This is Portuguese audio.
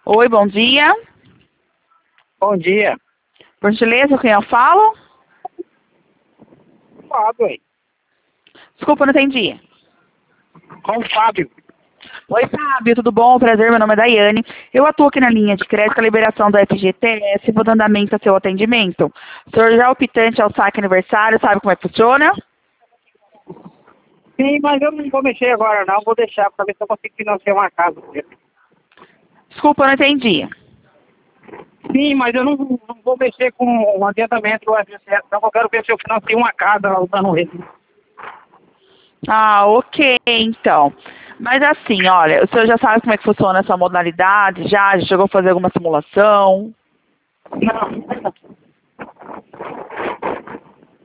Oi, bom dia. Bom dia. Por gentileza, com quem eu falo? Fábio aí. Desculpa, não entendi. Com o Fábio. Oi, Fábio, tudo bom? Prazer, meu nome é Daiane. Eu atuo aqui na linha de crédito com a liberação do FGTS, vou dando andamento ao seu atendimento. O senhor já é optante ao saque aniversário, sabe como é que funciona? Sim, mas eu não vou mexer agora não. Vou deixar para ver se eu consigo financiar uma casa. Desculpa, não entendi. Sim, mas eu não vou mexer com o adiantamento do FGTS. Então eu quero ver se eu financio uma casa usando ele. Ah, ok, então. Mas assim, olha, o senhor já sabe como é que funciona essa modalidade? Já chegou a fazer alguma simulação? Não.